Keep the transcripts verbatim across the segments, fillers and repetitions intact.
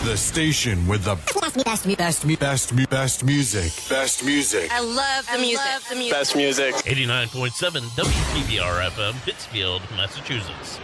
The station with the best, best, best, best, best music. Best music. I love the I music. Love the music. Best music. eighty-nine point seven W T B R F M, Pittsfield, Massachusetts.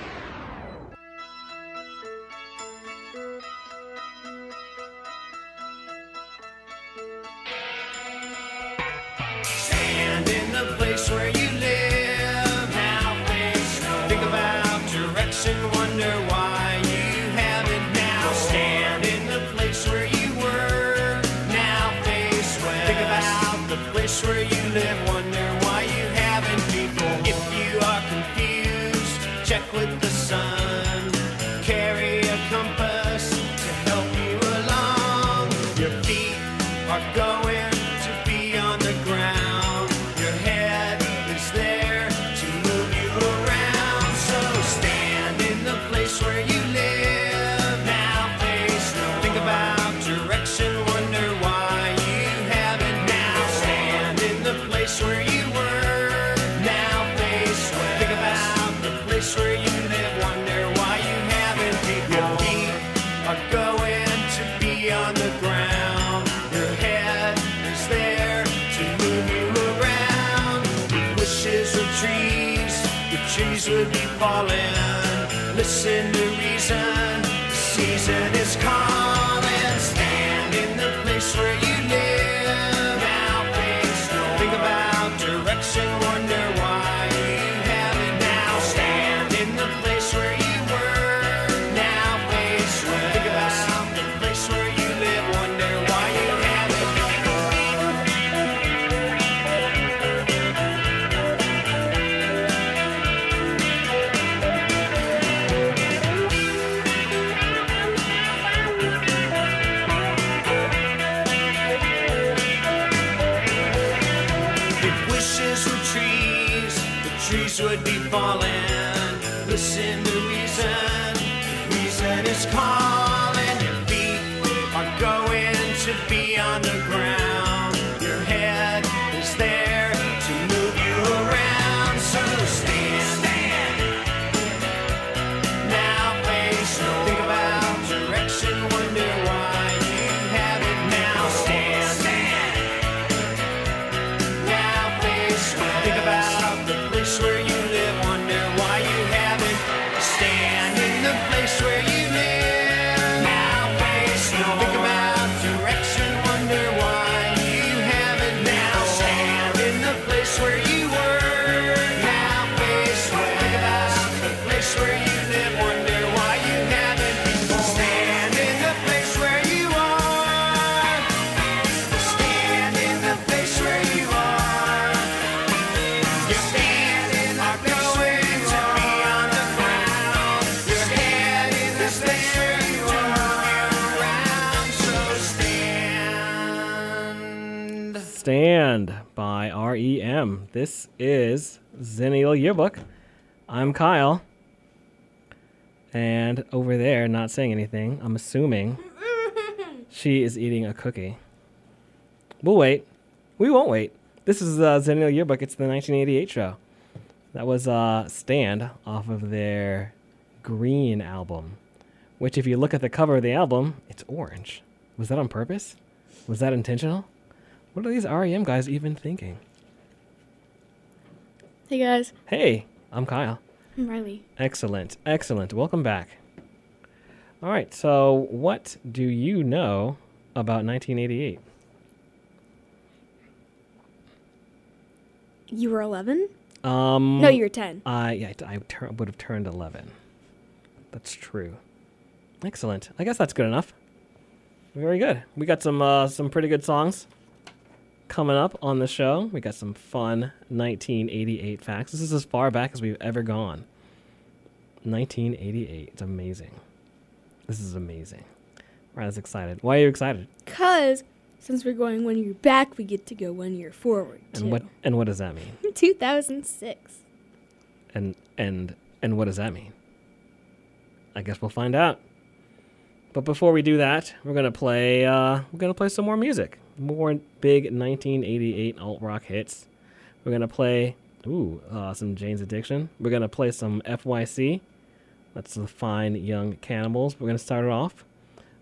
Stand in the place where you live. Now face no. Think about direction. Wonder why you haven't now. Stand in the place where you were. Now face west. Think about the place where you live. Wonder why you haven't people. If you are confused, check with the sun. Carry a compass to help you along. Your feet are going to be on the ground. Your head is there to move you around. So stand in the place where you live. Now face no. Think about direction. Wonder why you haven't now. Stand in the place where you were. Now face west. Think about the place where you live. Wonder why you haven't. Your feet are going to be on the ground. Your head is there to move you around. If wishes were trees, the trees would be falling. Listen to reason, the season is calling. Stand in the place where you live. Now face no. Think about direction, wonder why you haven't now. Stand in the place where you were. Now face west. Think about the place where you live. Wonder why you haven't. If wishes were trees, the trees would be falling. Listen to reason, reason is calling. Your feet are going to be on the ground. Your head is there to move you around. So stand, stand. Now face no. Think about direction, wonder why you haven't now. Stand, stand. Now face west. Think about the place where you live. Wonder why you haven't. Stand in the place where you live. Now face no. Think about direction. Wonder why you haven't now. Stand in the place where you were. Now face west. Think about the place where you live. Wonder why you haven't before. Stand in the place where you are. Stand in the place where you are. Your feet are going to be on the ground. Your head is there to move you around. So stand. Stand by R E M. This is Zennial Yearbook. I'm Kyle. And over there, not saying anything, I'm assuming she is eating a cookie. We'll wait. We won't wait. This is uh, Zennial Yearbook. It's the nineteen eighty-eight show. That was uh, Stand off of their Green album, which if you look at the cover of the album, it's orange. Was that on purpose? Was that intentional? What are these R E M guys even thinking? Hey guys, Hey, I'm Kyle. I'm Riley. Excellent, excellent. Welcome back. All right, so what do you know about nineteen eighty-eight? You were eleven? Um, No, you were ten. I yeah, I tur- would have turned eleven. That's true. Excellent. I guess that's good enough. Very good. We got some uh, some pretty good songs coming up on the show. We got some fun nineteen eighty-eight facts. This is as far back as we've ever gone. nineteen eighty-eight. It's amazing. This is amazing. Riley's excited. Why are you excited? Because since we're going one year back, we get to go one year forward, too. And what and what does that mean? two thousand six. And and and what does that mean? I guess we'll find out. But before we do that, we're gonna play. Uh, we're gonna play some more music, more big nineteen eighty-eight alt rock hits. We're gonna play. Ooh, uh, some Jane's Addiction. We're gonna play some F Y C. That's the Fine Young Cannibals. We're gonna start it off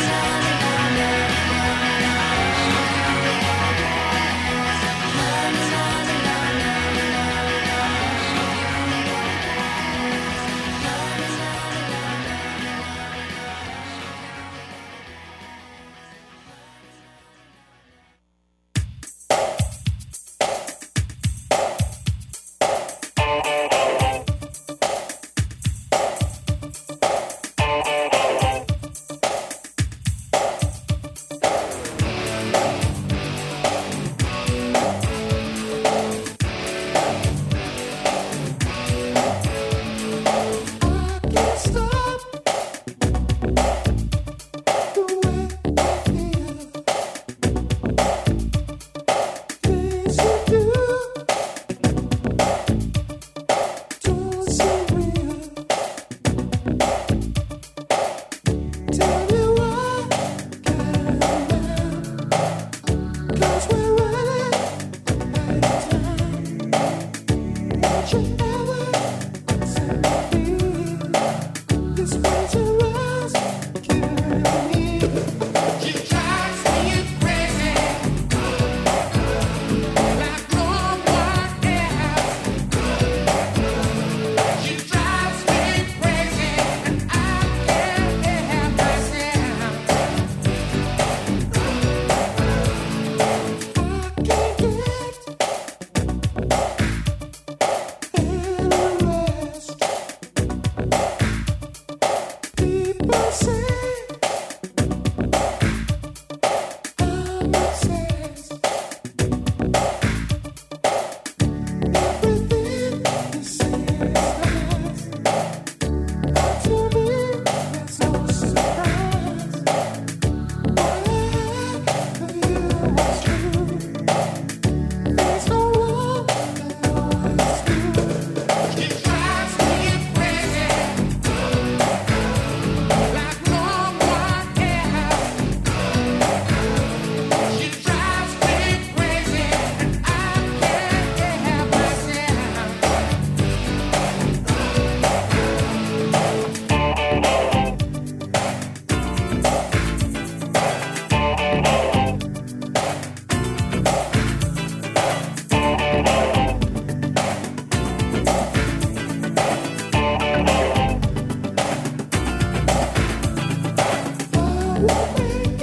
Thank you.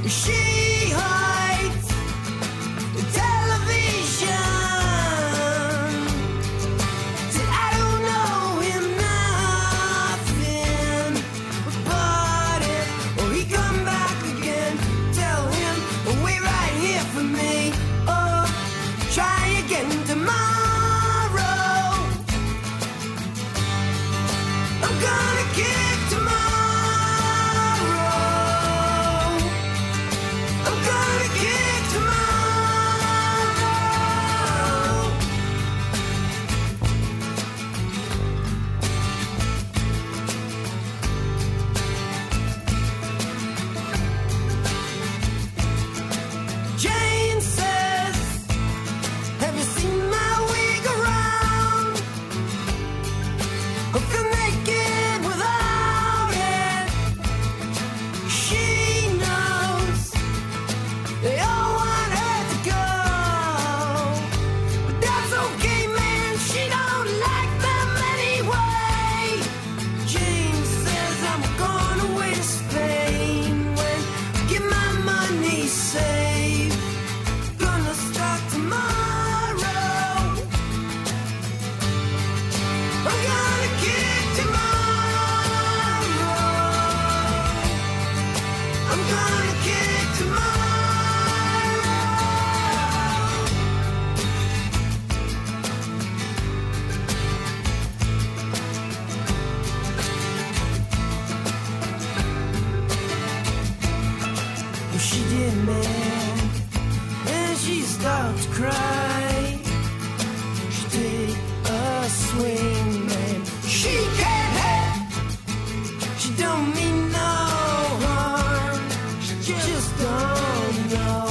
She hides the television. Said I don't know him nothing but it. Or he come back again. Tell him wait right here for me. Oh, try again tomorrow. I'm gonna kick tomorrow. I'm gonna kick tomorrow. Jane says, have you seen my wig around? I feel naked without it. She knows they all want her to go, but that's okay, man. She don't like them anyway. Jane says I'm going away to Spain when I get my money saved. Gonna start tomorrow. I'm gonna kick tomorrow. I'm gonna kick tomorrow. Well, she did, man. And she started to cry. She take a swing, man. She can't help. She don't mean no harm. She just don't know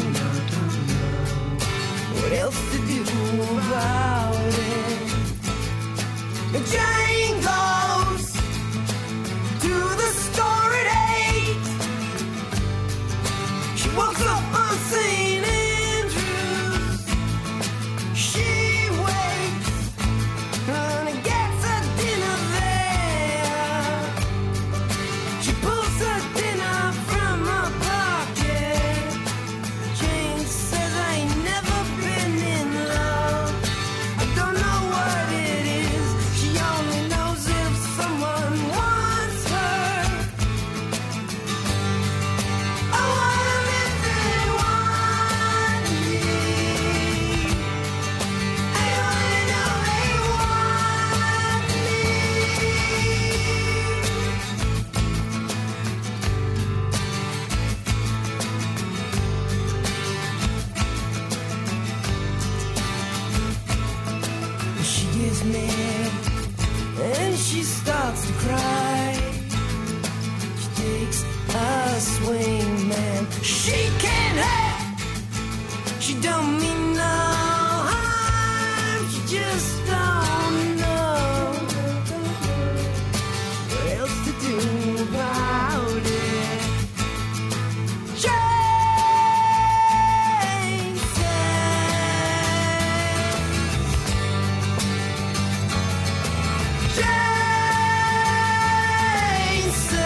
what else to do about it. And Jane goes to the store at eight. She walks up on Saint Andrews. She waits and gets her dinner there. She pulls her dinner from her pocket. Jane says I ain't never been in love. I don't know what it is. She only knows if someone wants her. I want 'em if they want me. I only know they want me. She gets mad and she starts to cry. She takes a swing, man. She can't help. She don't mean no harm. She just don't know what else to do about it. Jane says, Jane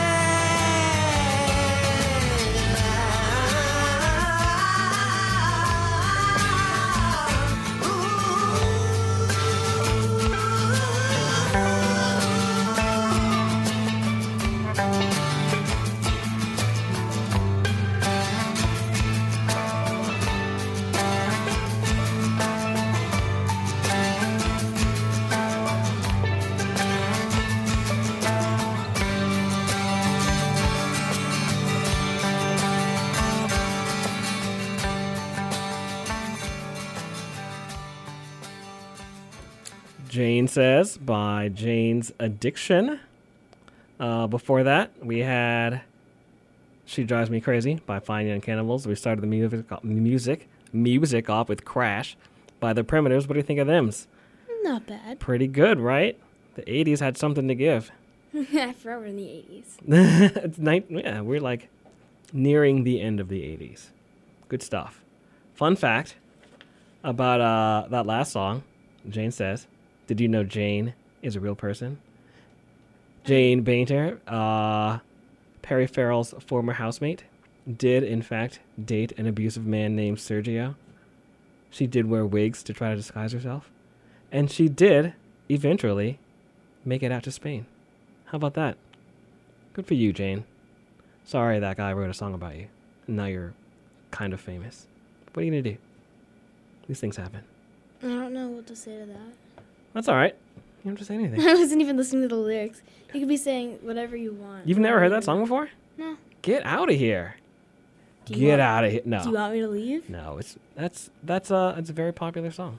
Jane Says by Jane's Addiction. Uh, before that, we had She Drives Me Crazy by Fine Young Cannibals. We started the music music music off with Crash by The Primitives. What do you think of them? Not bad. Pretty good, right? The eighties had something to give. Forever in the eighties. It's night. Yeah, we're like nearing the end of the eighties. Good stuff. Fun fact about uh, that last song, Jane Says. Did you know Jane is a real person? Jane Bainter, uh, Perry Farrell's former housemate. did, in fact, date an abusive man named Sergio. She did wear wigs to try to disguise herself. And she did, eventually, make it out to Spain. How about that? Good for you, Jane. Sorry that guy wrote a song about you. And now you're kind of famous. What are you going to do? These things happen. I don't know what to say to that. That's all right. You don't have to say anything. I wasn't even listening to the lyrics. You could be saying whatever you want. You've never heard that song before? No. Get out of here. Do you Get want- out of here. No. Do you want me to leave? No, it's that's that's uh it's a very popular song.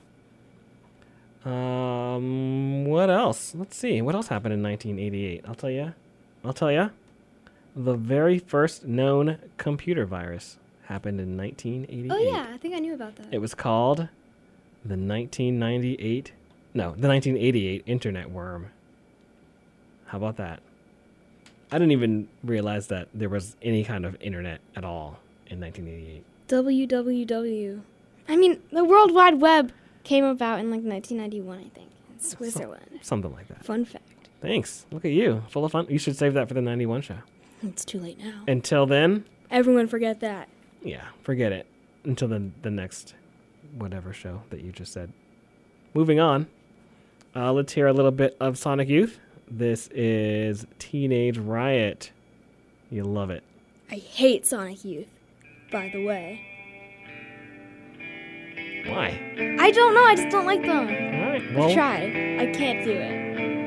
Um, what else? Let's see. What else happened in nineteen eighty-eight? I'll tell you. I'll tell you. The very first known computer virus happened in nineteen eighty-eight. Oh yeah, I think I knew about that. It was called the nineteen ninety-eight. No, the nineteen eighty-eight Internet Worm. How about that? I didn't even realize that there was any kind of internet at all in nineteen eighty-eight. W W W. I mean, the World Wide Web came about in like nineteen ninety-one, I think, in Switzerland. Something like that. Fun fact. Thanks. Look at you. Full of fun. You should save that for the ninety-one show. It's too late now. Until then, Everyone forget that. yeah, forget it. Until the, the next whatever show that you just said. Moving on. Uh, let's hear a little bit of Sonic Youth. This is Teenage Riot. You love it. I hate Sonic Youth, by the way. Why? I don't know, I just don't like them. All right. I've Well, tried. I can't do it.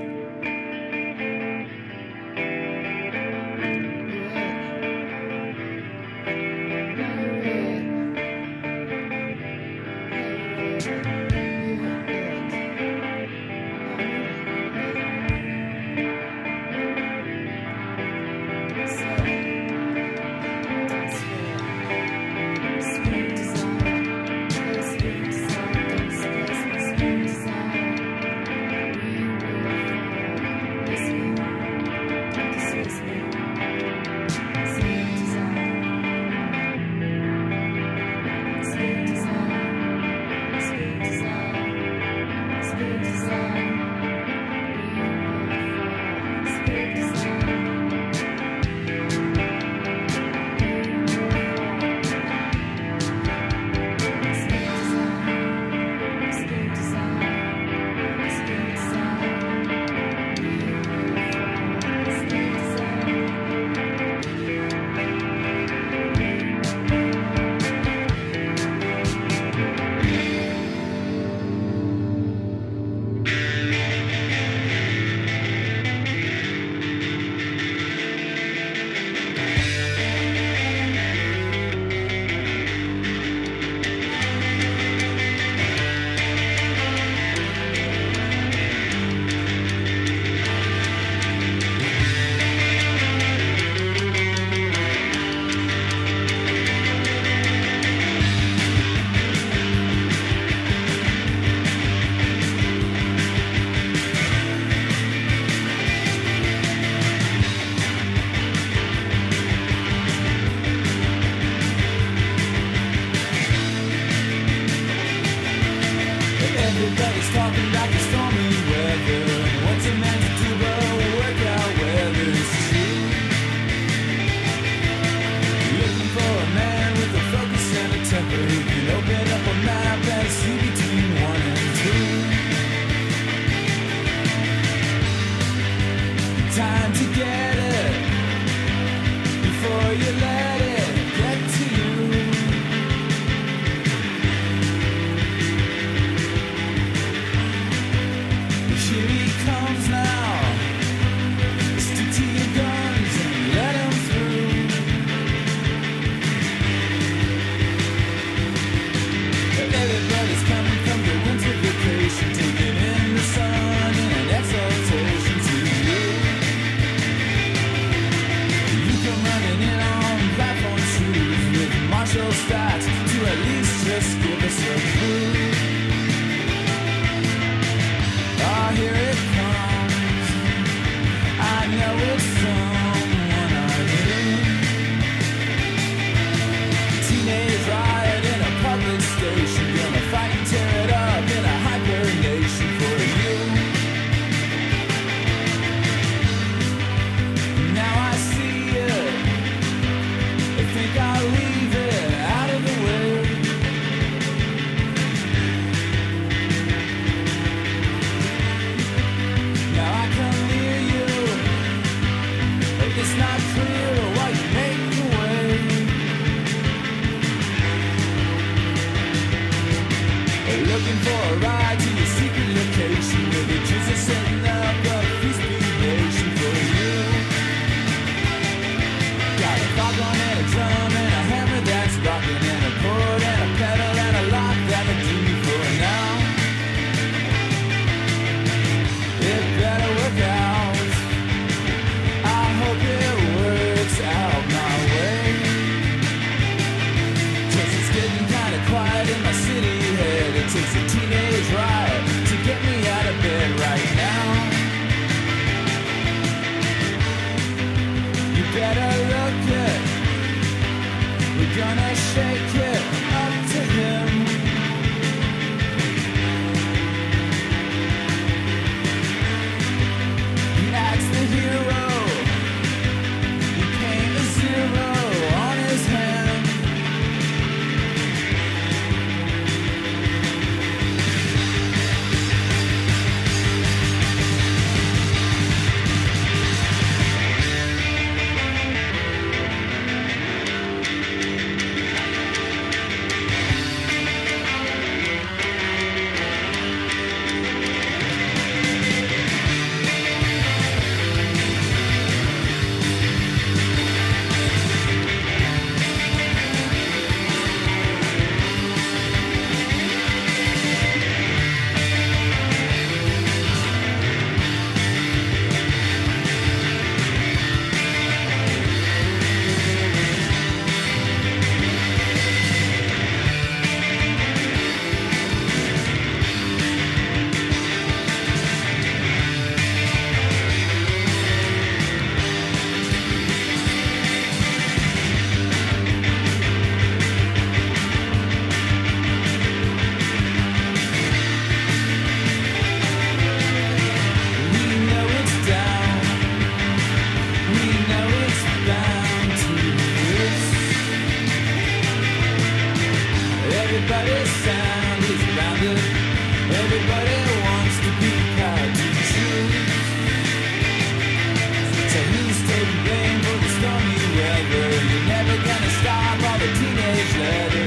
Everybody's talking like it's stormy weather. What's a man to do but work out whether it's true? Looking for a man with a focus and a temper who can open up a map and see between one and two. Time to get it before you let it get to you. looking for a ride to your secret location where the Jews are setting up a feast nation for you. Got a foghorn and a drum and a hammer that's rocking and a chord and a pedal and a lock that will do me for now. It better work out. I hope it works out my way. 'Cause it's getting kinda quiet in my city head. It takes a teenage riot to get me out of bed right now. You better look it. We're gonna shake it up to him. He acts the hero. He paint a zero on his hand. We know it's down. We know it's bound to this. Everybody's sound is rounded. Everybody wants to be proud to choose. So who's taking blame for the stormy weather? You're never gonna stop all the teenage leather.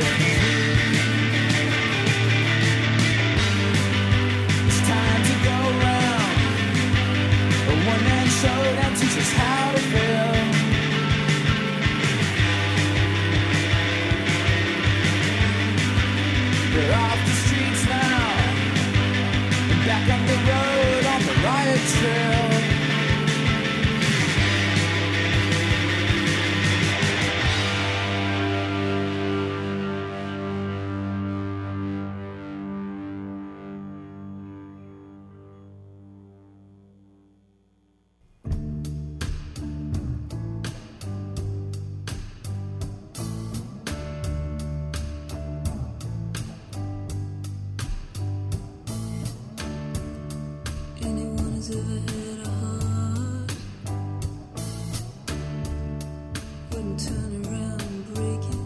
It's time to go round. A one-man show that teaches how to feel. We're off the streets now, and back on the road on the riot trail. Anyone who's ever had a heart wouldn't turn around and break it.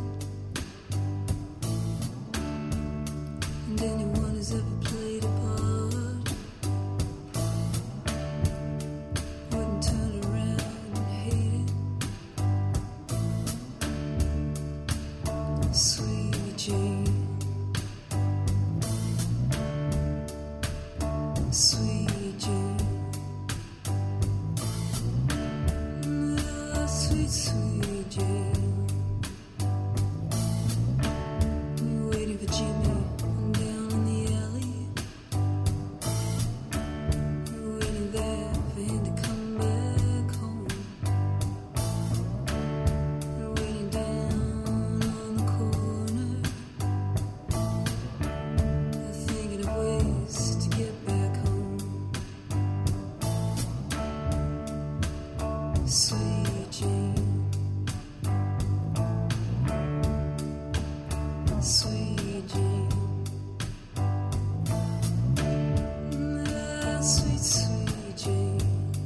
And anyone who's ever played a part wouldn't turn around and hate it. Sweet Jane. Sweet Jane, ah, sweet, sweet Jane. You're waiting for Jimmy down in the alley. You're waiting there for him to come back home. You're waiting down on the corner. You're thinking of ways to get back home. Sweet Jane, sweet Jane, ah, sweet, sweet Jane.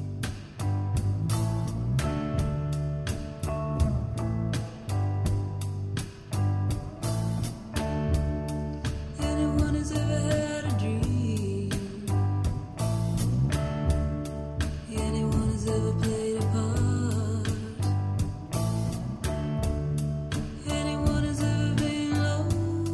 Anyone who's ever had a dream, anyone who's ever played a part, anyone who's ever been low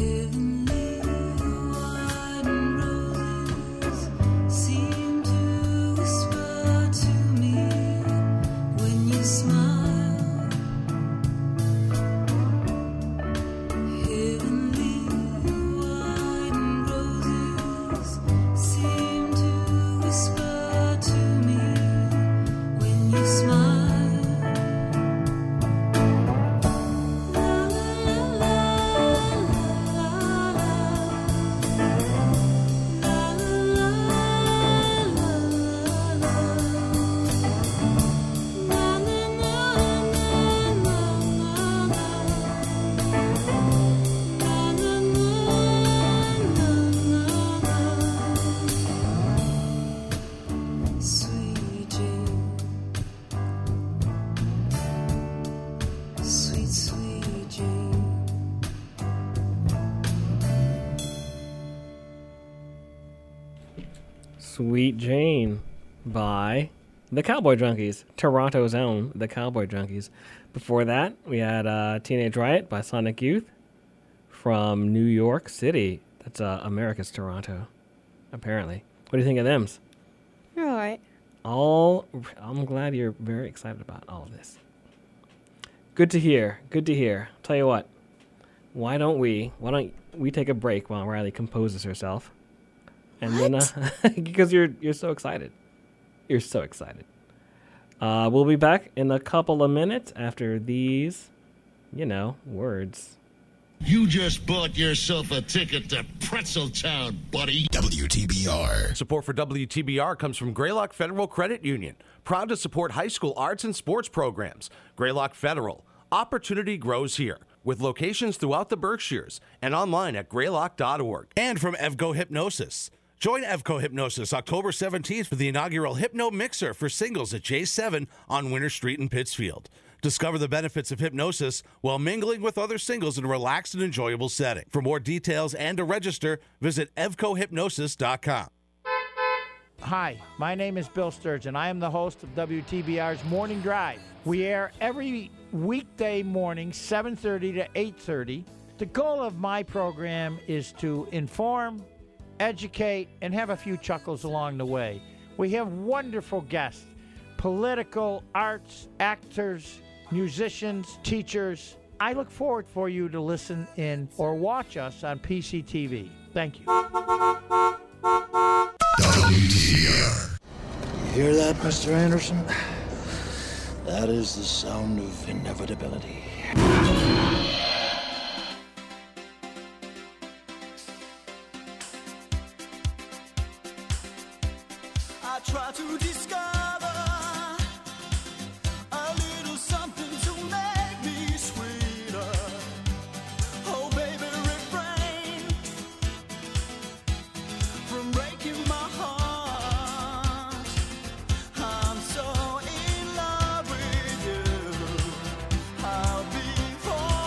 Heavenly white roses seem to whisper to me when you smile. Heavenly white roses seem to whisper to me when you smile. La la la Sweet Jane, sweet, sweet Jane. Sweet Jane by the Cowboy Junkies, Toronto's own the Cowboy Junkies. Before that, we had uh, Teenage Riot by Sonic Youth from New York City. That's uh, America's Toronto, apparently. What do you think of them? You're all right. All, I'm glad you're very excited about all of this. Good to hear. Good to hear. Tell you what, why don't we? Why don't we take a break while Riley composes herself, and then uh, because you're you're so excited, you're so excited. Uh, we'll be back in a couple of minutes after these, you know, words. You just bought yourself a ticket to Pretzel Town, buddy. W T B R. Support for W T B R comes from Greylock Federal Credit Union, proud to support high school arts and sports programs. Greylock Federal, opportunity grows here, with locations throughout the Berkshires and online at greylock dot org. And from Evco Hypnosis. Join Evco Hypnosis October seventeenth for the inaugural Hypno Mixer for singles at J seven on Winter Street in Pittsfield. Discover the benefits of hypnosis while mingling with other singles in a relaxed and enjoyable setting. For more details and to register, visit evco hypnosis dot com. Hi, my name is Bill Sturgeon. I am the host of W T B R's Morning Drive. We air every weekday morning, seven thirty to eight thirty. The goal of my program is to inform, educate, and have a few chuckles along the way. We have wonderful guests, political, arts, actors, musicians, teachers. I look forward for you to listen in or watch us on P C T V. Thank you. W T B R. You hear that, Mister Anderson? That is the sound of inevitability. I try to discover a little something to make me sweeter. Oh, baby, refrain from breaking my heart. I'm so in love with you. I'll be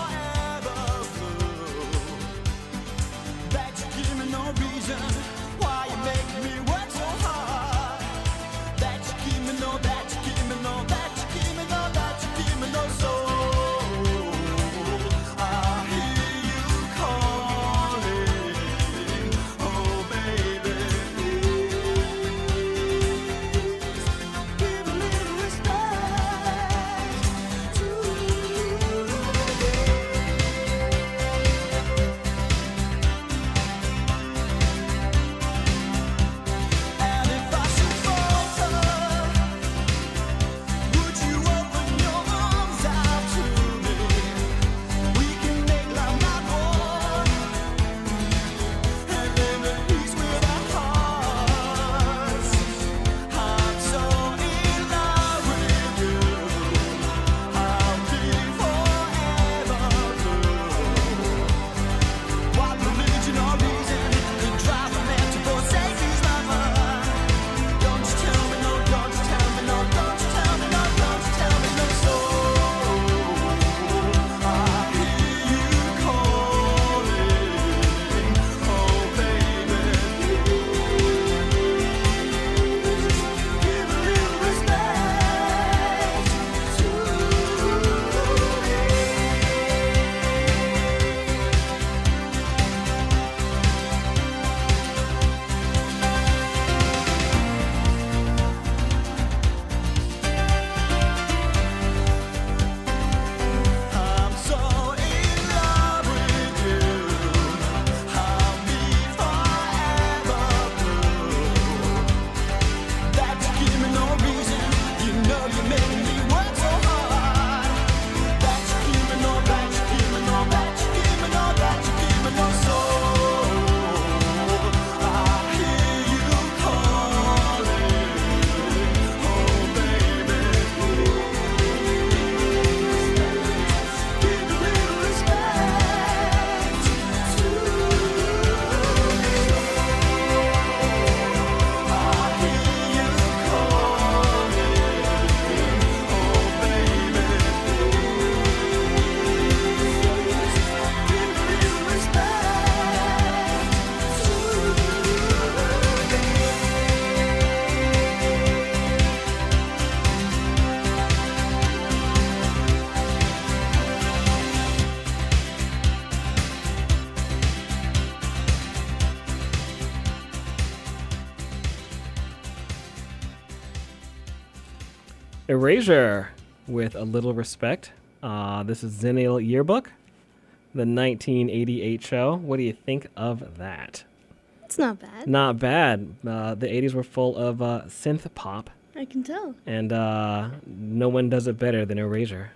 Erasure with A Little Respect. Uh, this is Zennial Yearbook, the nineteen eighty-eight show. What do you think of that? It's not bad. Not bad. Uh, the eighties were full of uh, synth pop, I can tell. and uh, no one does it better than Erasure.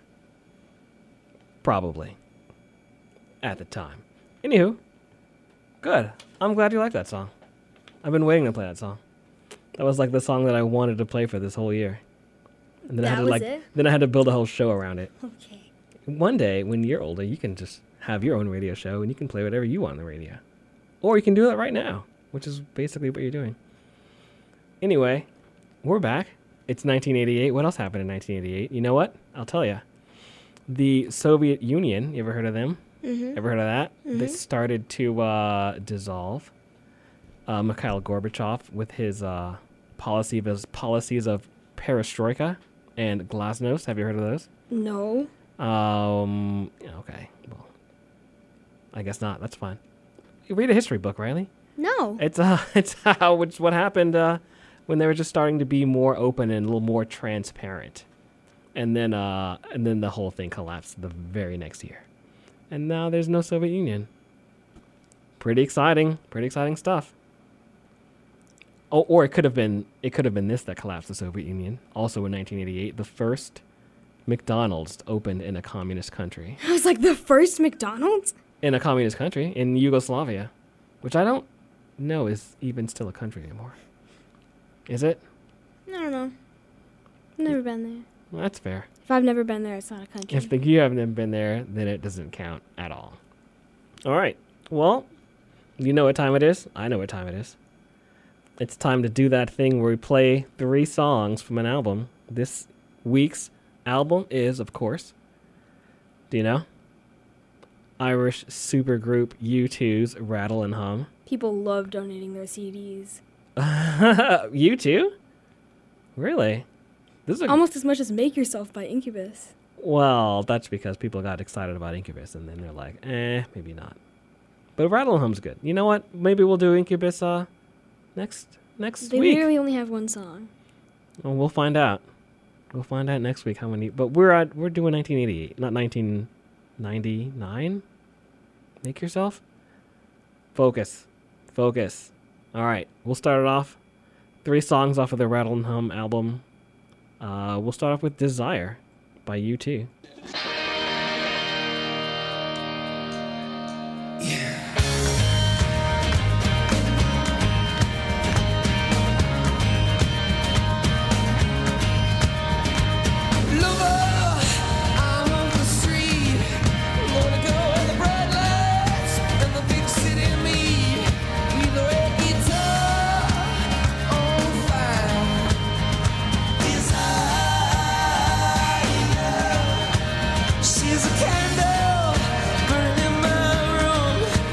Probably. At the time. Anywho, good. I'm glad you like that song. I've been waiting to play that song. That was like the song that I wanted to play for this whole year. And then I That had to was like it? then I had to build a whole show around it. Okay. One day when you're older, you can just have your own radio show and you can play whatever you want on the radio. Or you can do it right now, which is basically what you're doing. Anyway, we're back. It's nineteen eighty-eight. What else happened in nineteen eighty-eight? You know what? I'll tell you. The Soviet Union, you ever heard of them? Mhm. Ever heard of that? They Mhm. started to uh, dissolve. Uh, Mikhail Gorbachev, with his uh, policy of his policies of perestroika and glasnost. Have you heard of those? No. Um. yeah, Okay. Well, I guess not. That's fine. You read a history book, Riley. No. It's uh, it's how it's what happened uh, when they were just starting to be more open and a little more transparent, and then uh, and then the whole thing collapsed the very next year, and now there's no Soviet Union. Pretty exciting. Pretty exciting stuff. Oh, or it could have been it could have been this that collapsed the Soviet Union. Also in nineteen eighty-eight, the first McDonald's opened in a communist country. I was like, the first McDonald's? In a communist country, in Yugoslavia, which I don't know is even still a country anymore. Is it? I don't know. Never been there. Well, that's fair. If I've never been there, it's not a country. If the, you haven't been there, then it doesn't count at all. All right. Well, you know what time it is. I know what time it is. It's time to do that thing where we play three songs from an album. This week's album is, of course, do you know? Irish supergroup U two's Rattle and Hum. People love donating their C Ds. U two? Really? This is a, Almost as much as Make Yourself by Incubus. Well, that's because people got excited about Incubus and then they're like, eh, maybe not. But Rattle and Hum's good. You know what? Maybe we'll do Incubus uh, next next They week. really only have one song. Well, we'll find out. We'll find out next week how many. But we're at, we're doing nineteen eighty-eight, not nineteen ninety-nine. Make yourself focus, focus. All right, we'll start it off. Three songs off of the Rattle and Hum album. Uh, we'll start off with "Desire" by U two. She's a candle burning in my room.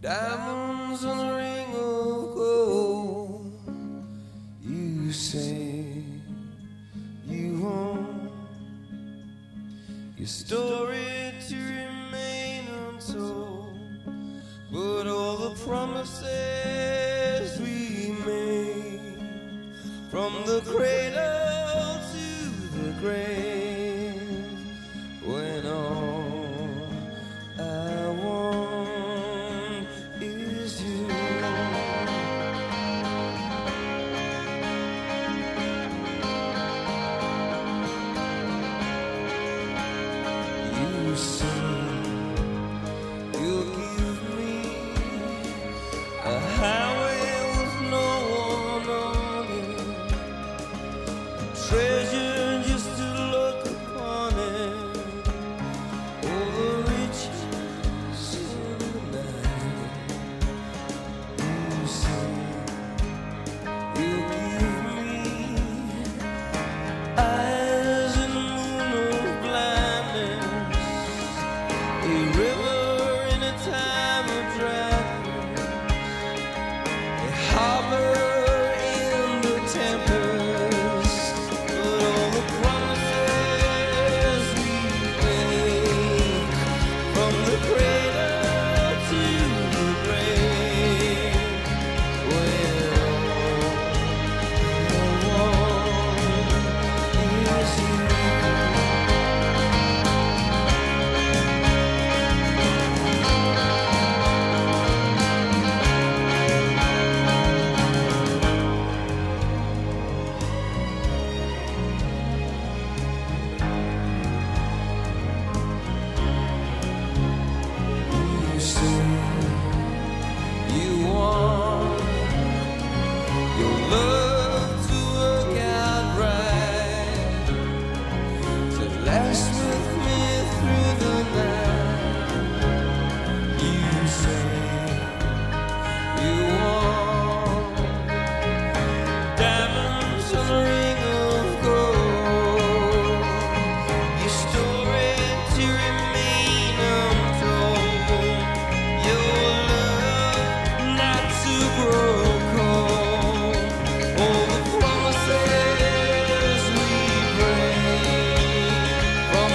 diamonds on a ring of gold. You say you want your story to remain untold, but all the promises we made from the cradle to the grave, when all I want is you. You say you'll give me a highway with no one on it, a treasure just to look upon it, all the riches in the night. You say you'll give me eyes in the moon of blindness, a river in a time of dryness, a harbor in the tempest, but all the promises we make from the cradle to the grave, when all I want is you. You say you want your love to work out right, to last with me through the night. You say you want diamonds on a ring of gold, your story to remain untold, your love not to grow cold, all the promises we break from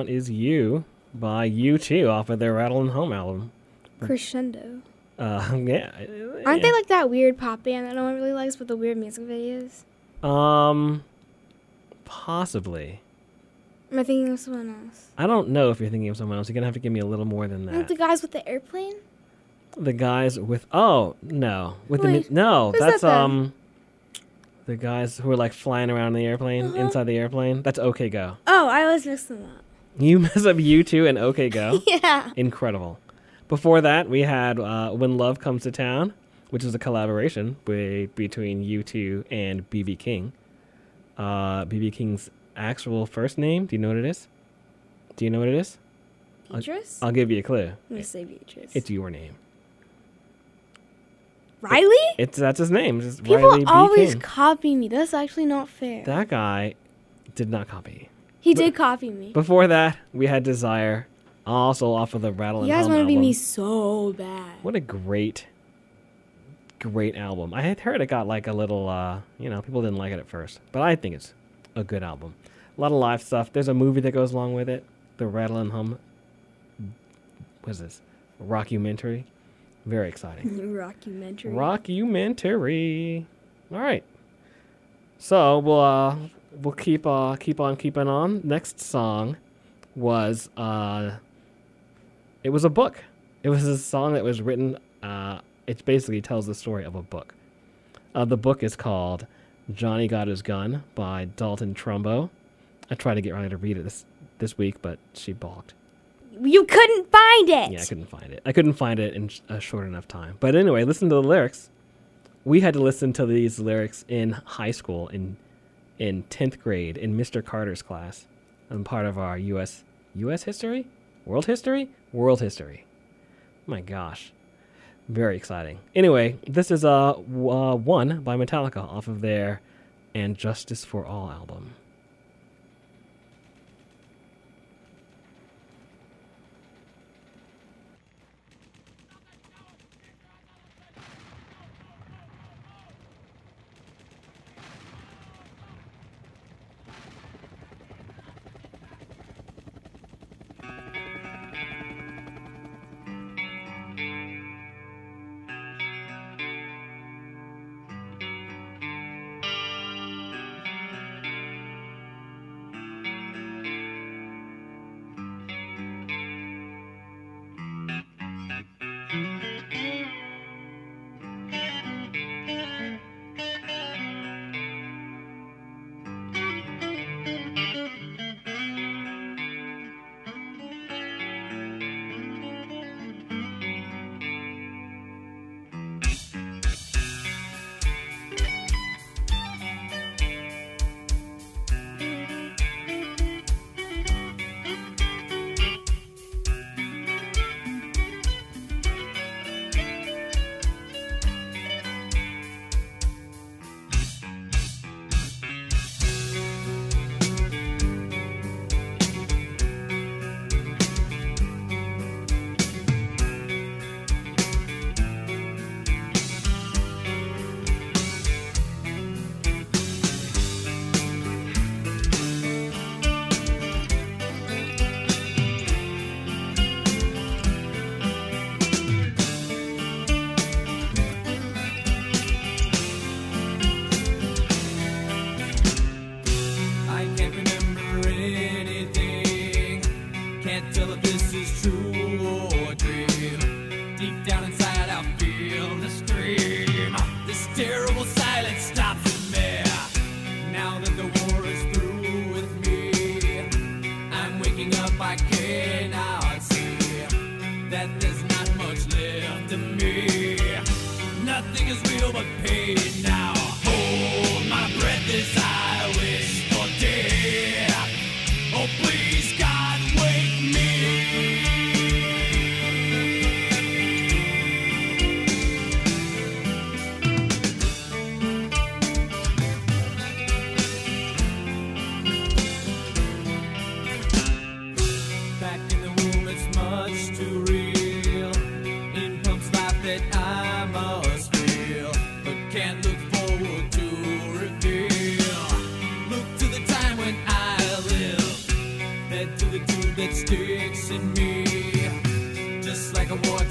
want is You by U two off of their Rattle and Home album. Crescendo. Uh, yeah. Aren't they like that weird pop band that no one really likes with the weird music videos? Um, possibly. Am I thinking of someone else? I don't know if you're thinking of someone else. You're gonna have to give me a little more than Aren't that. the guys with the airplane? The guys with oh no with Wait, the no who's that's that then? um the guys who are like flying around in the airplane Uh-huh. inside the airplane. That's OK Go. Oh, I always mix them up. You mess up U two and OK Go. Yeah. Incredible. Before that, we had uh, When Love Comes to Town, which is a collaboration be- between U two and B B King. Uh, B B King's actual first name, do you know what it is? Do you know what it is? I'll- Beatrice? I'll, give you a clue. Let me say Beatrice. It's your name. Riley? It's that's his name. It's People Riley B. always King. copy me. That's actually not fair. That guy did not copy. he did copy me. Before that, we had Desire, also off of the Rattle You and guys Hum want to be album. me so bad. What a great, great album. I had heard it got like a little, uh, you know, people didn't like it at first, but I think it's a good album. A lot of live stuff. There's a movie that goes along with it, the Rattle and Hum. What is this? Rockumentary. Very exciting. Rockumentary. Rockumentary. All right. So we'll uh, we'll keep uh, keep on keeping on. Next song was uh, it was a book. It was a song that was written. Uh, it basically tells the story of a book. Uh, the book is called "Johnny Got His Gun" by Dalton Trumbo. I tried to get Riley to read it this this week, but she balked. You couldn't find it. Yeah, I couldn't find it. I couldn't find it in sh- a short enough time. But anyway, listen to the lyrics. We had to listen to these lyrics in high school, in in tenth grade, in Mister Carter's class. I'm part of our U S U S history? World history? World history. My gosh. Very exciting. Anyway, this is uh, w- uh One by Metallica off of their And Justice for All album.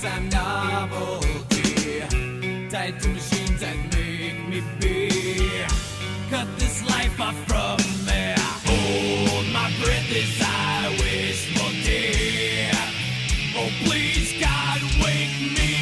time novelty. Tied to machines that make me be. Cut this life off from me. Hold my breath as I wish for dear. Oh, please, God, wake me.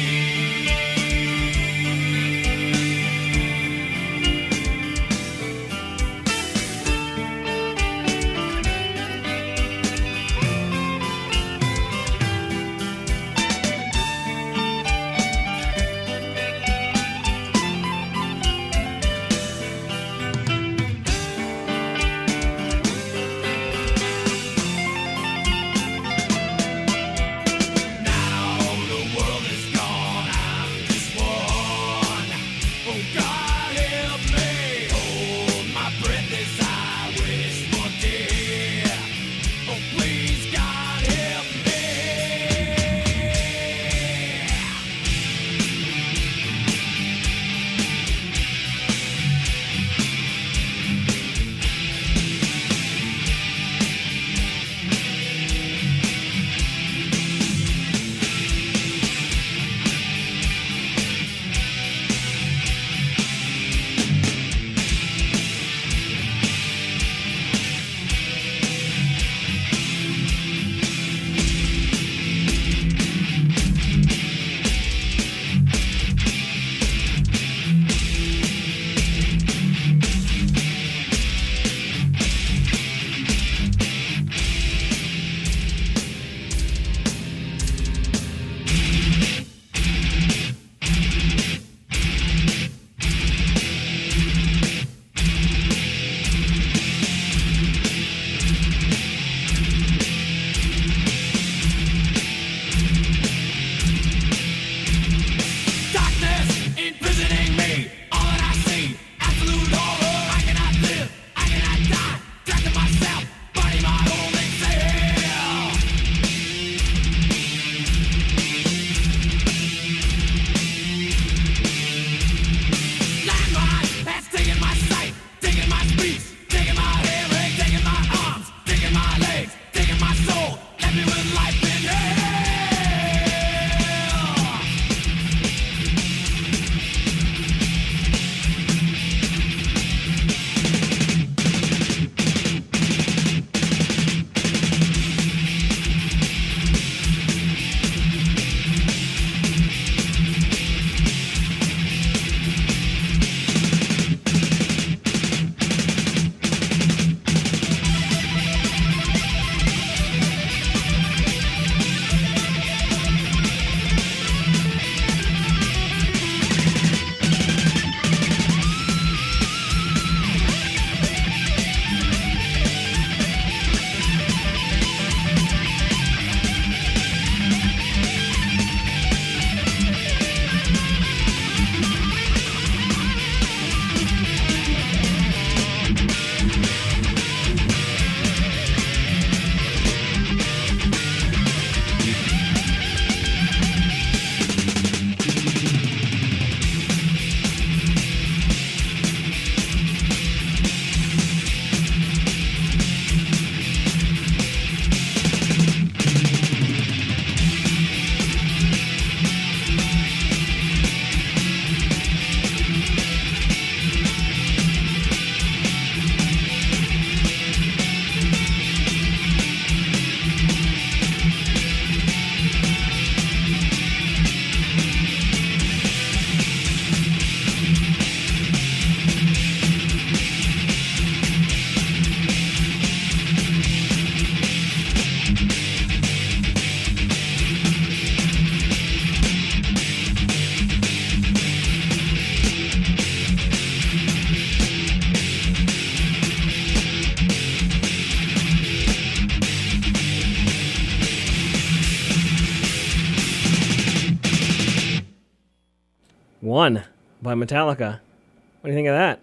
One by Metallica. What do you think of that?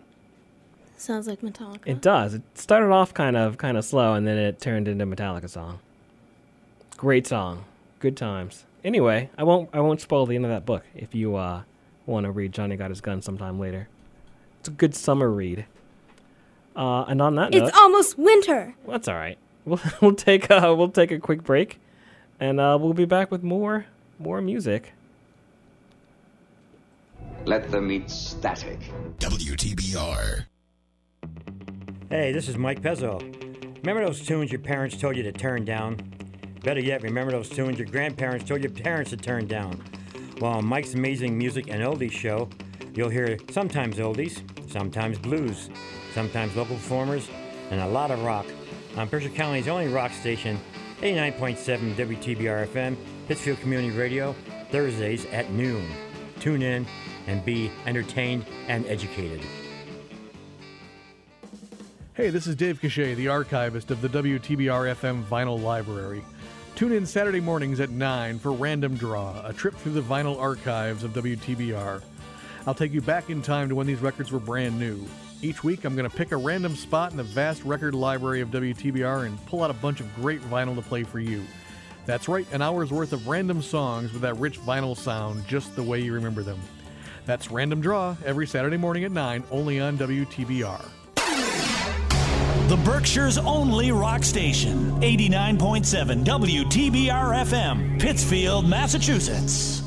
Sounds like Metallica. It does. It started off kind of kind of slow, and then it turned into a Metallica song. Great song. Good times. Anyway, I won't I won't spoil the end of that book if you uh, want to read Johnny Got His Gun sometime later. It's a good summer read. Uh, and on that note, It's almost winter. well, that's all right. We'll we'll take uh, we'll take a quick break, and uh, we'll be back with more more music. Let them eat static. W T B R. Hey, this is Mike Pezzo. Remember those tunes your parents told you to turn down? Better yet, remember those tunes your grandparents told your parents to turn down? Well, on Mike's Amazing Music and Oldies show, you'll hear sometimes oldies, sometimes blues, sometimes local performers, and a lot of rock. On Berkshire County's only rock station, eighty-nine point seven W T B R F M, Pittsfield Community Radio, Thursdays at noon. Tune in and be entertained and educated. Hey, this is Dave Cachet, the archivist of the W T B R F M Vinyl Library. Tune in Saturday mornings at nine for Random Draw, a trip through the vinyl archives of W T B R. I'll take you back in time to when these records were brand new. Each week, I'm going to pick a random spot in the vast record library of W T B R and pull out a bunch of great vinyl to play for you. That's right, an hour's worth of random songs with that rich vinyl sound, just the way you remember them. That's Random Draw, every Saturday morning at nine, only on W T B R. The Berkshire's only rock station, eighty-nine point seven W T B R F M, Pittsfield, Massachusetts.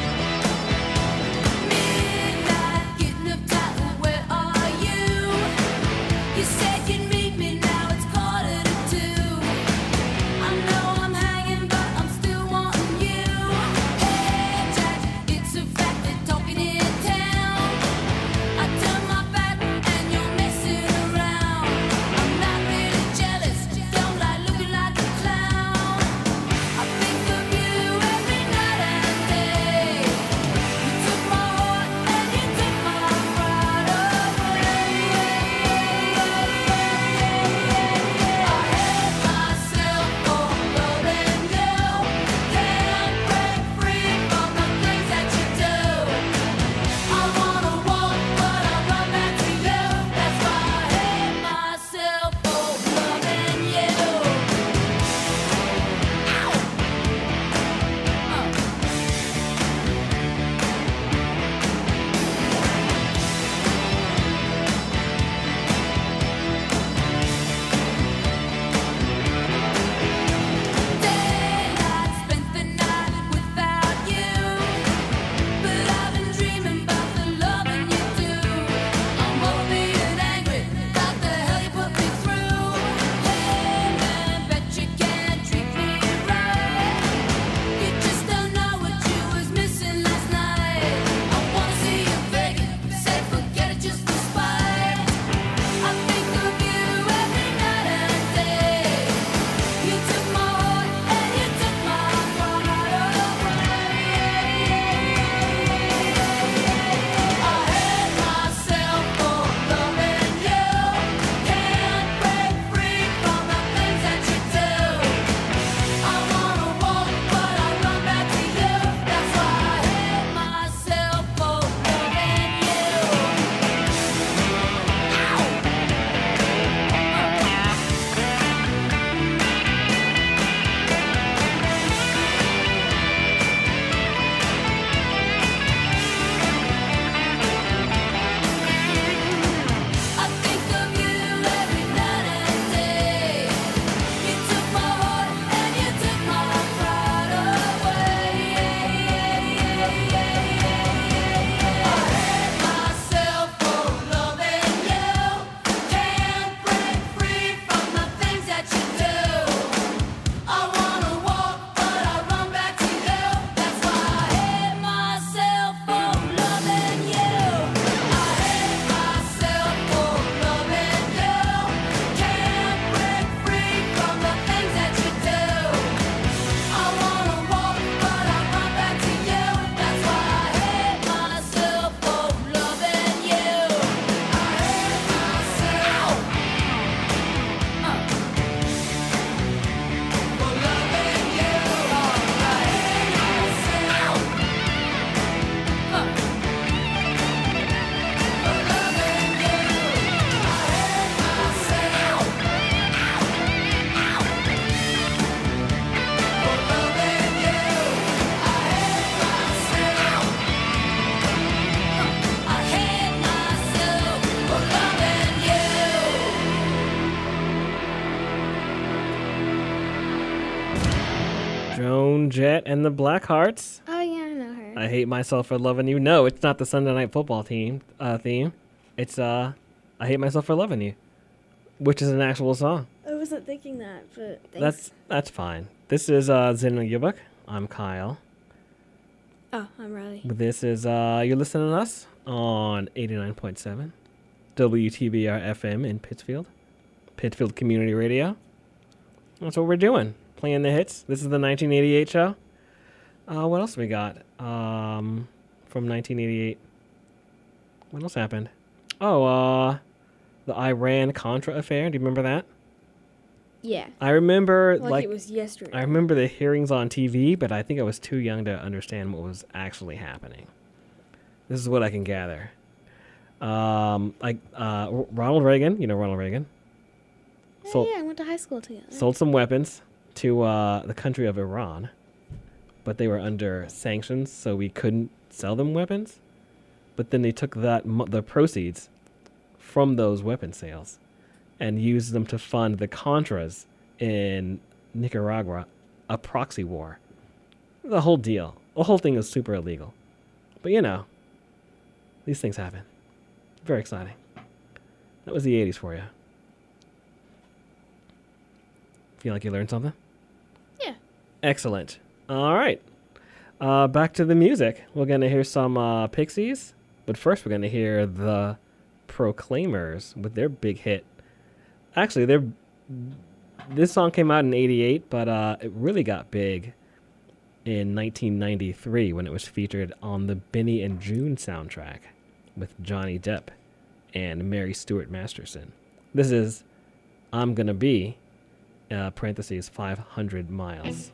Midnight, getting up tight, where are you? Joan Jett and the Blackhearts. Oh, yeah, I know her. I Hate Myself for Loving You. No, it's not the Sunday Night Football team uh, theme. It's uh, I Hate Myself for Loving You, which is an actual song. I wasn't thinking that, but thanks. That's that's fine. This is uh, Zen and Yearbook. I'm Kyle. Oh, I'm Riley. This is, uh, you're listening to us on eighty-nine point seven W T B R F M in Pittsfield. Pittsfield Community Radio. That's what we're doing. Playing the hits. This is the nineteen eighty-eight show. Uh, what else we got um, from nineteen eighty-eight? What else happened? Oh, uh, the Iran-Contra affair. Do you remember that? Yeah. I remember, like, like it was yesterday. I remember the hearings on T V, but I think I was too young to understand what was actually happening. This is what I can gather. Um, like uh, Ronald Reagan, you know Ronald Reagan. Oh, Sold, yeah, I went to high school together. sold some weapons to uh, the country of Iran, but they were under sanctions, so we couldn't sell them weapons. But then they took that mo- the proceeds from those weapon sales and used them to fund the Contras in Nicaragua, a proxy war. The whole deal. The whole thing is super illegal. But you know, these things happen. Very exciting. That was the eighties for you. Feel like you learned something? Yeah. Excellent. All right. Uh, back to the music. We're going to hear some uh, Pixies. But first, we're going to hear the Proclaimers with their big hit. Actually, they're, this song came out in eighty-eight, but uh, it really got big in nineteen ninety-three when it was featured on the Benny and June soundtrack with Johnny Depp and Mary Stuart Masterson. This is I'm Gonna Be, uh, parentheses, five hundred miles.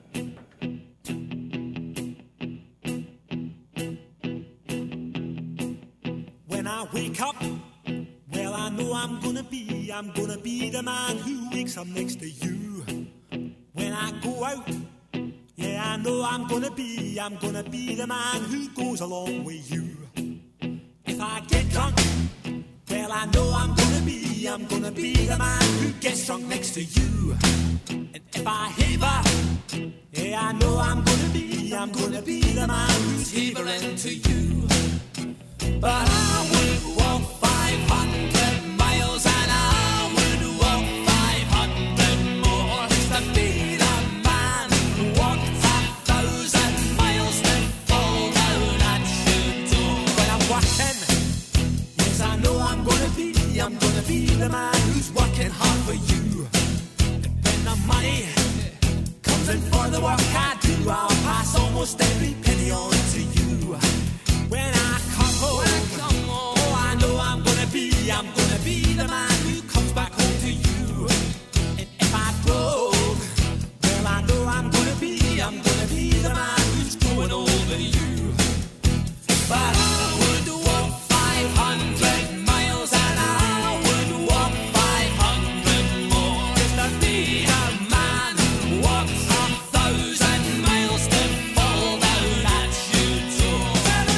When I wake up, well, I know I'm gonna be, I'm gonna be the man who wakes up next to you. When I go out, yeah, I know I'm gonna be, I'm gonna be the man who goes along with you. If I get drunk, well, I know I'm gonna be, I'm gonna be the man who gets drunk next to you. And if I haver, yeah, I know I'm gonna be, I'm gonna be the man who's havering to you. But I would walk five hundred miles and I would walk five hundred more just to be the man who walked a thousand miles to fall down at your door. When I'm working, yes, I know I'm gonna be, I'm gonna be the man who's working hard for you. And when the money comes in for the work I do, I'll pass almost every penny on to you. When I come home, oh, I know I'm gonna be, I'm gonna be the man who comes back home to you. And if I drove, well, I know I'm gonna be, I'm gonna be the man who's going over you. But I would walk five hundred miles and I would walk five hundred more just to be the man who walks a thousand miles to fall down at your door.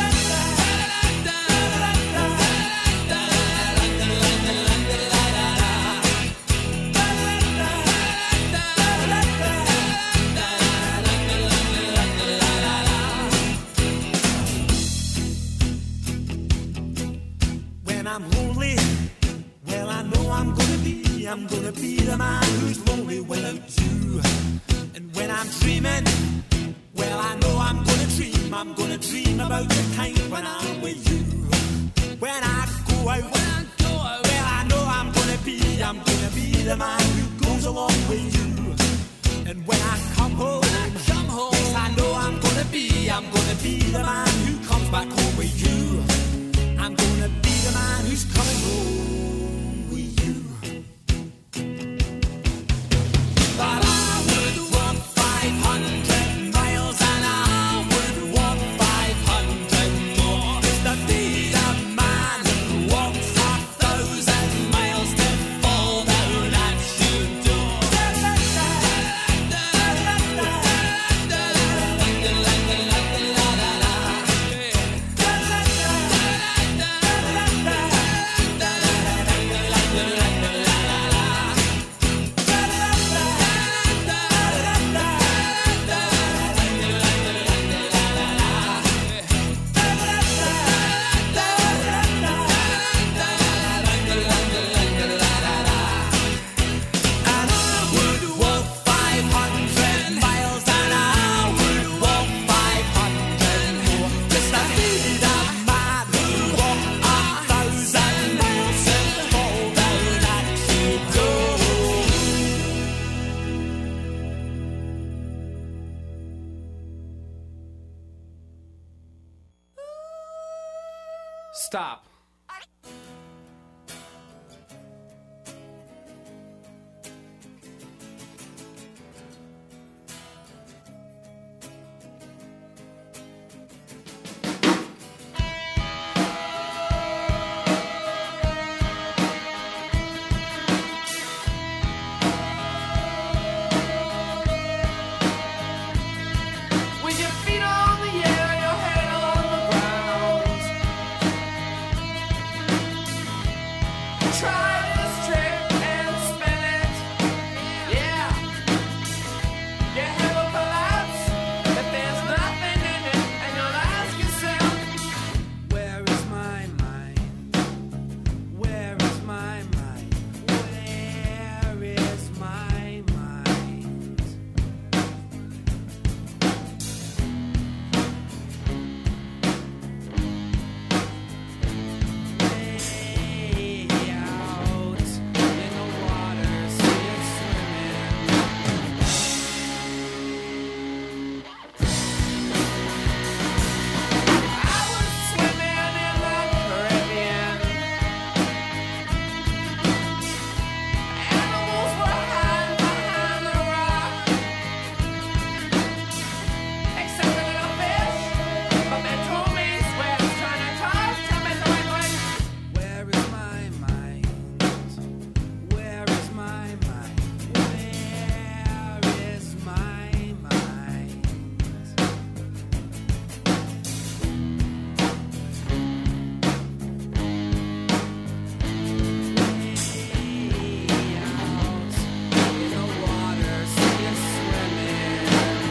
When I'm lonely, well, I know I'm gonna be, I'm gonna be the man who's lonely without you. And when I'm dreaming, well, I know I'm gonna dream, I'm gonna dream about the time when I'm with you. When I go out, when I go out, well, I know I'm gonna be, I'm gonna be the man who goes along with you. And when I come home, when I come home, yes, I know I'm gonna be, I'm gonna be the man who comes back home with you. I'm gonna be the man who's coming home with you. But I would walk five hundred miles and I would walk five hundred more just to be the man who walks a thousand miles to fall down at your door. Stop. With your feet on the air, your head on the ground. Try this trick and spin it. Yeah. Your head will collapse if there's nothing in it, and you'll ask yourself, where is my mind? Where is my mind? Where is my mind? Way out in the water, see it swimming. I was swimming in the Caribbean. Animals were hiding behind the rock, except a little fish. But they told me Swift's trying to talk to me, so I went, where is my mind? Where is my mind? Where is my mind? Way out in the water, see it swimming.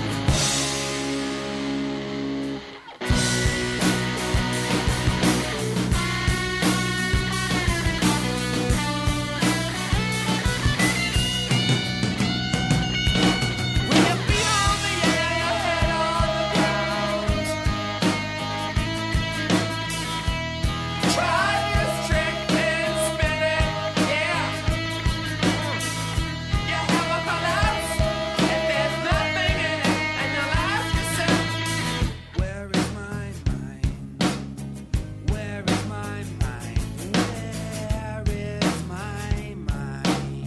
With your feet on the air, your head on the ground. Try this trick and spin it, yeah. Your head will collapse if there's nothing in it, and you'll ask yourself, where is my mind? Where is my mind? Where is my mind?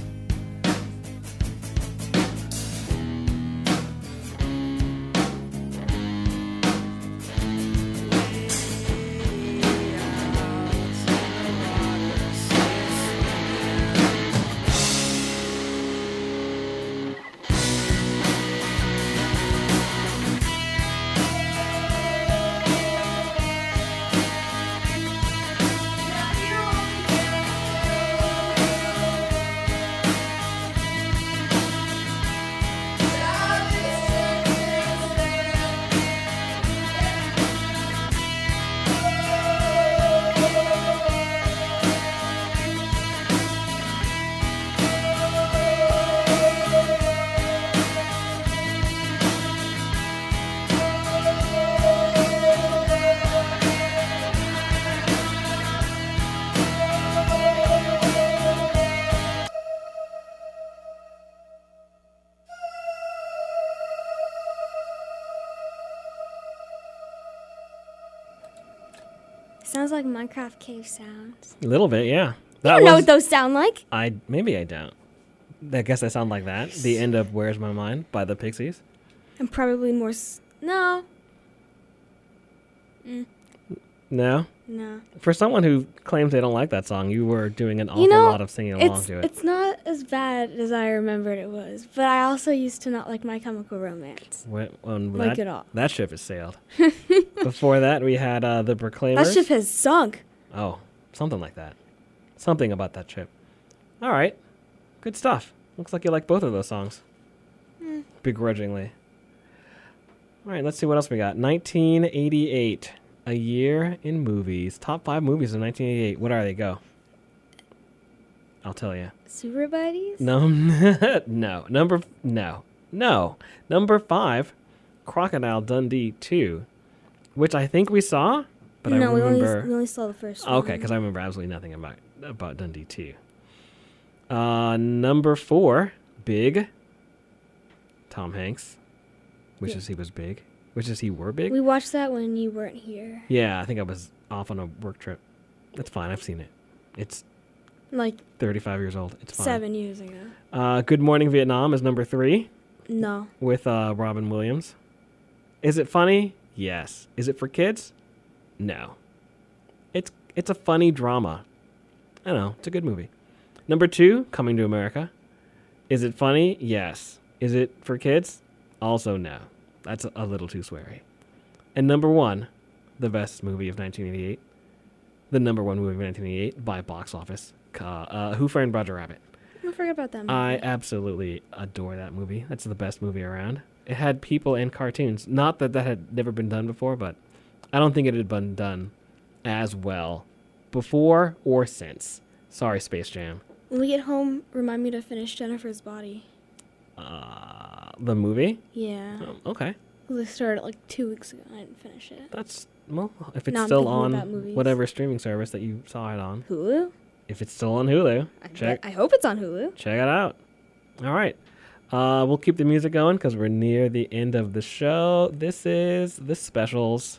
Sounds like Minecraft cave sounds. A little bit, yeah. You don't know what those sound like. I maybe I don't. I guess I sound like that. The end of "Where's My Mind" by the Pixies. And probably more. S- no. Mm, No. no. For someone who claims they don't like that song, you were doing an awful You know, lot of singing along it's, to it. it's not as bad as I remembered it was, but I also used to not like My Chemical Romance. Wh- when Like that, it all. That ship has sailed. Before that, we had uh, the Proclaimers. That ship has sunk. Oh, something like that. Something about that ship. All right. Good stuff. Looks like you like both of those songs. Mm. Begrudgingly. All right, let's see what else we got. nineteen eighty-eight. A year in movies. Top five movies of nineteen eighty-eight. What are they? Go. I'll tell you. Super Buddies? No. no. Number. No. No. Number five. Crocodile Dundee two. Which I think we saw, but no, I we only, remember. we only saw the first one. Okay, because I remember absolutely nothing about about Dundee two. Uh, number four, Big. Tom Hanks. Wishes Yeah. he was big. which is He Were Big. We watched that when you weren't here. Yeah, I think I was off on a work trip. That's fine. I've seen it. It's Like thirty-five years old. It's fine. seven years ago. Uh, Good Morning Vietnam is number three. No. With uh, Robin Williams. Is it funny? Yes. Is it for kids? No. It's it's a funny drama. I don't know. It's a good movie. Number two, Coming to America. Is it funny? Yes. Is it for kids? Also no. That's a, a little too sweary. And number one, the best movie of nineteen eighty-eight. The number one movie of nineteen eighty-eight by box office. Uh, uh, Who Framed Roger Rabbit. I forgot about that movie. I absolutely adore that movie. That's the best movie around. It had people and cartoons. Not that that had never been done before, but I don't think it had been done as well before or since. Sorry, Space Jam. When we get home, remind me to finish Jennifer's Body. Uh, the movie? Yeah. Oh, okay. Well, I started like two weeks ago. I didn't finish it. That's, well, if it's Now I'm still thinking about on movies. whatever streaming service that you saw it on. Hulu? If it's still on Hulu, I, check I hope it's on Hulu. check it out. All right. Uh, we'll keep the music going because we're near the end of the show. This is The Specials.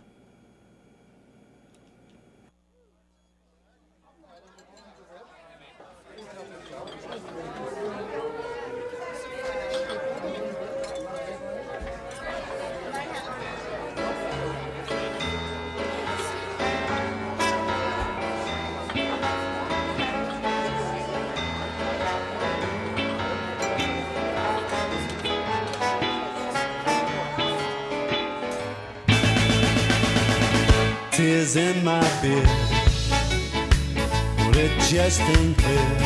Tears in my beer, but it just ain't clear.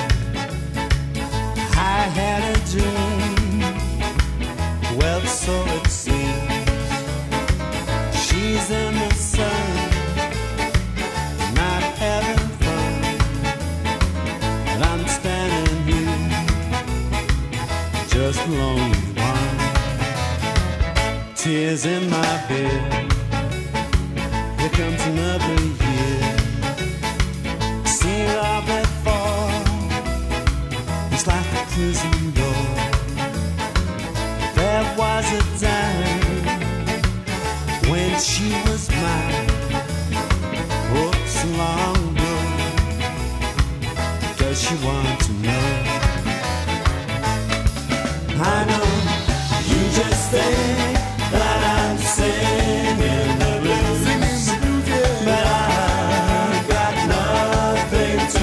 I had a dream, well, so it seems. She's in the sun, not having fun, and I'm standing here, just lonely one. Tears in my beer. Here comes another year. See love that fall. It's like a prison door. There was a time when she was mine. Oops, long ago. Does she want to know? I know you just think that I'm singing the blues. But I've got nothing to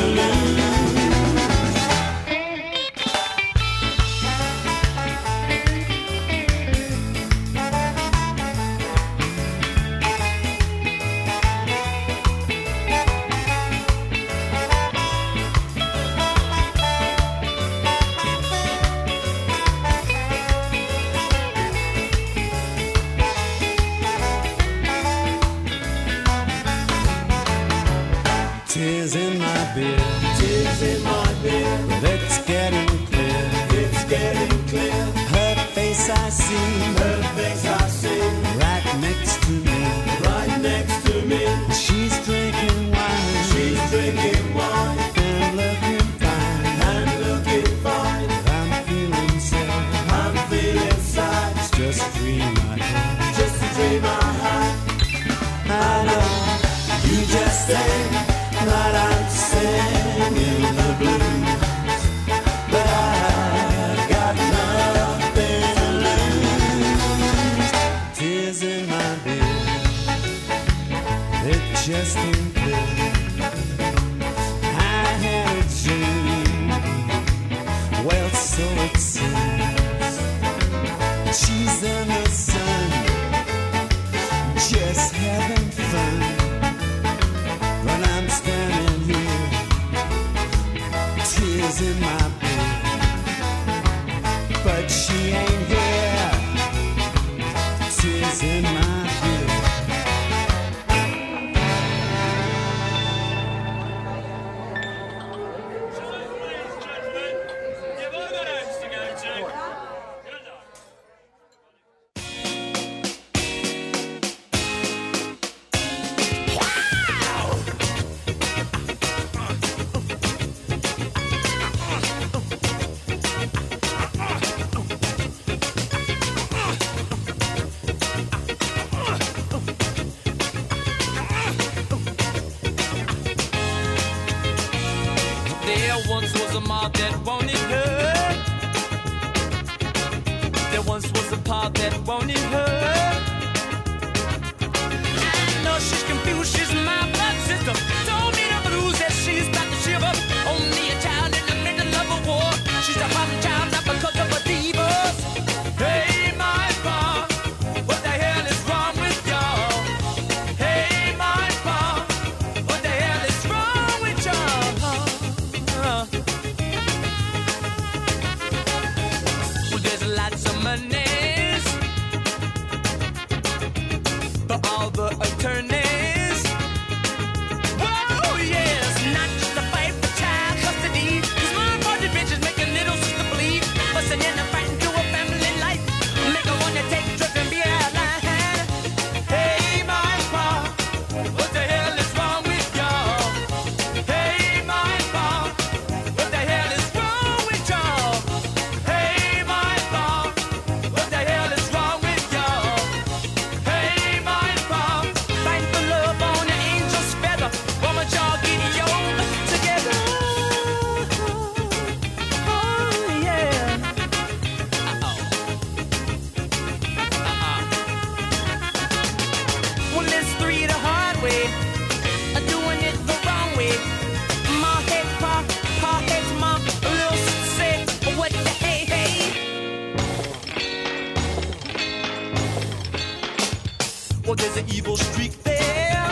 Tears in my beer, tears in my beer. But it's getting clear, it's getting clear. Her face I see, her face I see. Right next to me, right next to me. She's drinking wine, she's drinking wine. And looking fine, and looking fine. But I'm feeling sad, I'm feeling sad. It's just a dream I had, just a dream I had. I know you just think that I'm singing the blues, but I've got nothing to lose. Tears in my beer, it just ain't clear. I had a dream, well, so it seems. She's in the sun, just having fun. But I'm standing here, tears in my beer. But she ain't here, tears in my beer. There once was a mob that wanted her. There once was a pop that wanted her. I know she's confused, she's my blood sister. Told me the blues that she's about to shiver. Only a child in the middle of a war. She's a hot child, not because of her divas. Hey, my pa, what the hell is wrong with y'all? Hey, my pa, what the hell is wrong with y'all? Well, there's lots of monies for all the attorneys. Whoa, yes, not just a fight for child custody. These smart party bitches make a little sister bleed. Busting in and fighting to a family life. Make her wanna take drugs and be out line. Hey, my pa, what the hell is wrong with y'all? Hey, my pa, what the hell is wrong with y'all? Hey, my pa, what the hell is wrong with y'all? Hey, my pa, fight for love on an angel's feather. Why don't y'all get your together? Oh, yeah. Uh-oh. Uh-uh. Well, it's three the hard way, uh, doing it the wrong way. Ma head pa, pa head's mom, little sister said, what the hey hey. Well, there's an evil streak there,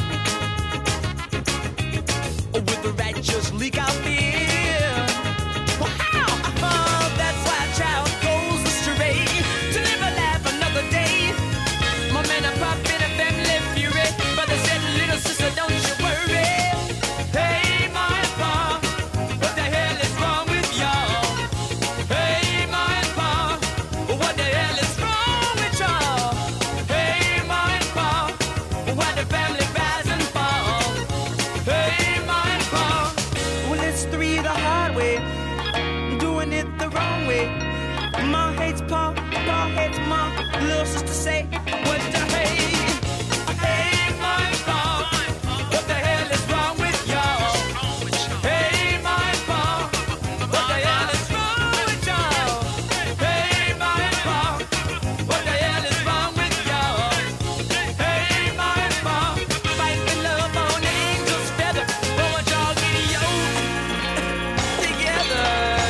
with the righteous leak out there. Wow, uh-huh, that's why a child goes astray to live a life another day. My man, a pop in a family fury, brother said, little sister, don't you worry. Hey, my pa, what the hell is wrong with y'all? Hey, my pa, what the hell is wrong with y'all? Hey, my pa, why the family rise and fall? Hey, my pa, well, it's three the hard way, doing it the wrong way. Ma hates pa, pa hates ma, little sister say, what the hey? Hey, my pa, what the hell is wrong with y'all? Hey, my pa, what the hell is wrong with y'all? Hey, my pa, what the hell is wrong with y'all? Hey, my pa, fighting love on an angel's feather. Why don't y'all get yo together?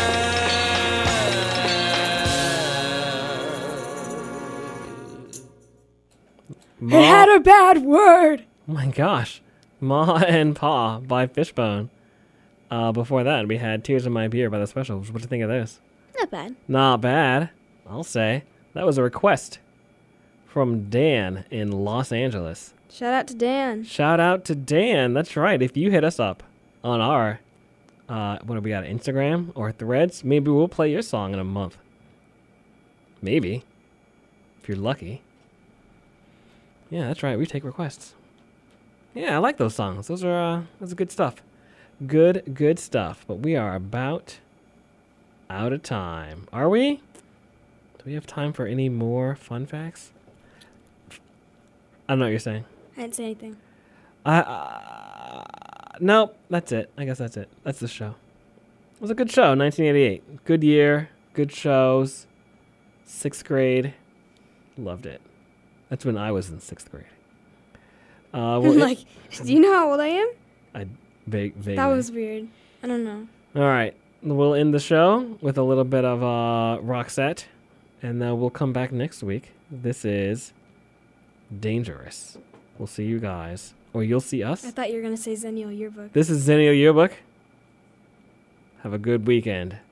Ma- It had a bad word. Oh my gosh. Ma and Pa by Fishbone. Uh, before that, we had Tears in My Beer by The Specials. What do you think of those? Not bad. Not bad, I'll say. That was a request from Dan in Los Angeles. Shout out to Dan. Shout out to Dan. That's right. If you hit us up on our, uh, what do we got, Instagram or Threads, maybe we'll play your song in a month. Maybe. If you're lucky. Yeah, that's right. We take requests. Yeah, I like those songs. Those are, uh, those are good stuff. Good, good stuff. But we are about out of time. Are we? Do we have time for any more fun facts? I don't know what you're saying. I didn't say anything. Uh, uh, nope, that's it. I guess that's it. That's the show. It was a good show, nineteen eighty-eight. Good year, good shows. Sixth grade. Loved it. That's when I was in sixth grade. Uh, well, like, do you know how old I am? I vague, vaguely. That was weird. I don't know. All right. We'll end the show with a little bit of uh, Roxette, and then we'll come back next week. This is Dangerous. We'll see you guys, or you'll see us. I thought you were going to say Zennial Yearbook. This is Zennial Yearbook. Have a good weekend.